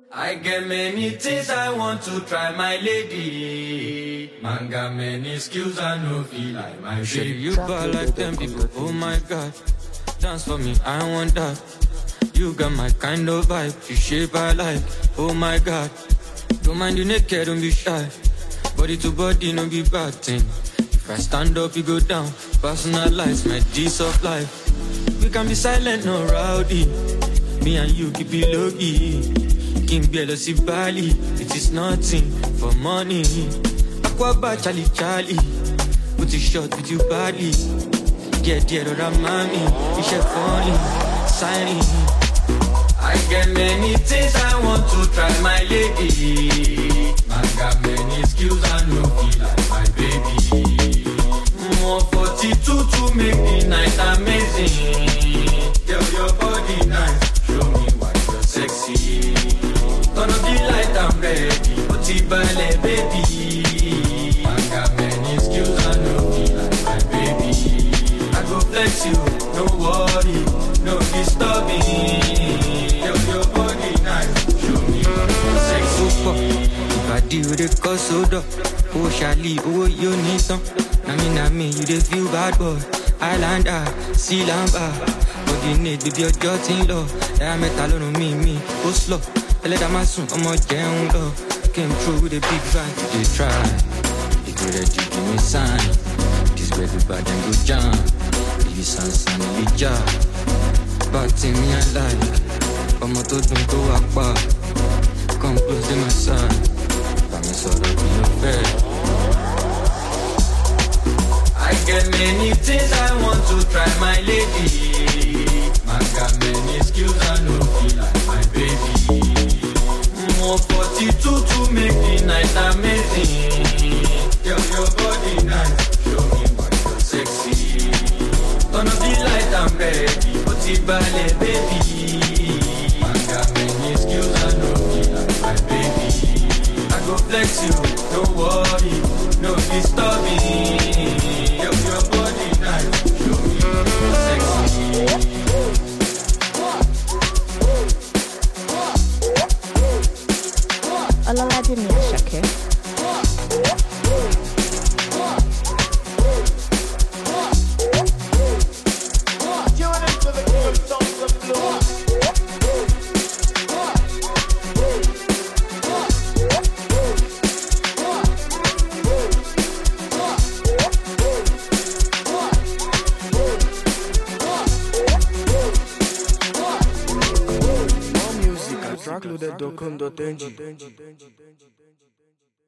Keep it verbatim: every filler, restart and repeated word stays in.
I get many things I want to try, my lady. Man got many skills I know feel like my baby. You ball like them people, oh my God. Dance for me, I want that. You got my kind of vibe, you shape I like, oh my God. Don't mind you naked, don't be shy. Body to body, no be bad thing. If I stand up, you go down. Personalize my G's of life. We can be silent, no rowdy. Me and you keep it low-key. King Bielo si Bali, it is nothing for money. Aquaba Charlie Charlie, put it short with you badly. Get dead or a mommy, it's your funny, signing. I get many things I want to try, my lady. Man got many skills I know feel like my baby. More forty-two to make the night amazing. Girl, your body nice, show me why you're sexy. Turn up the light, I'm ready. Put it ballet, baby. Man got many skills I know feel like my baby. I go flex you, no worry, no disturbing. Yo, your body nice, show me you're sexy. If I deal with the cause soda, oh Charlie, oh you need some. Nami nami, you dey feel bad boy. Islander, sea lamba. What you need, baby, your dirty love. Yeah, metal on me, me, go slow. Let them assume I'm a young love. Came through with a big bang, they try. If you're ready, give me sign. This baby bad and good jam. Give you some sun, you job. But to me, I like. I'm a to don't go up back. Come close to my side. I'm a sort of your bed. I get many things I want to try, my lady. Man got many skills I know feel like my baby. More forty-two to make the night amazing. Girl, your body nice, show me why you're sexy. Turn up the light, I'm ready. Put it ballet, baby. Man got many skills I know feel like my baby. I go flex you, don't worry, no disturbing. Yo, your body nice, show me you're sexy. Ololade mi Asake. Track loaded dot com dot n g